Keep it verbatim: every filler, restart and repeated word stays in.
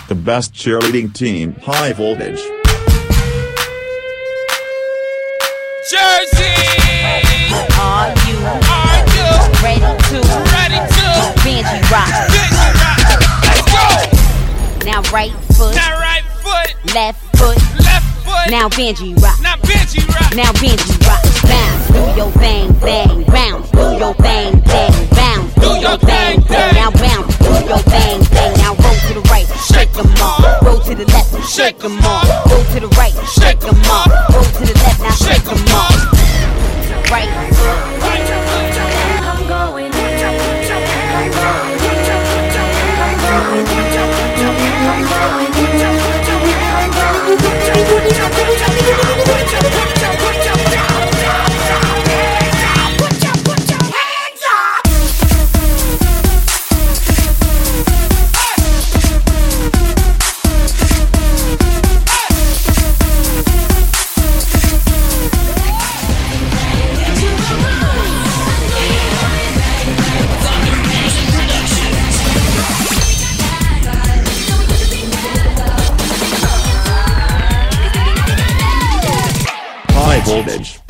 The best cheerleading team, High Voltage. Jersey! Are you Are you ready to ready to Benji rock? Benji rock? Let's go! Now right foot, Now right foot, left foot, left foot. now Benji rock. Now Benji rock. Now Benji rock. Bounce, do your thing, thing, bounce, do your thing, thing, bounce, do your thing, thing. Now bounce, do your thing, thing. Now roll to the right, shake 'em off. Roll to the left, shake 'em off. Roll to the right, shake 'em off. Roll to the left, now shake 'em off. Right foot. I'm going. High Voltage.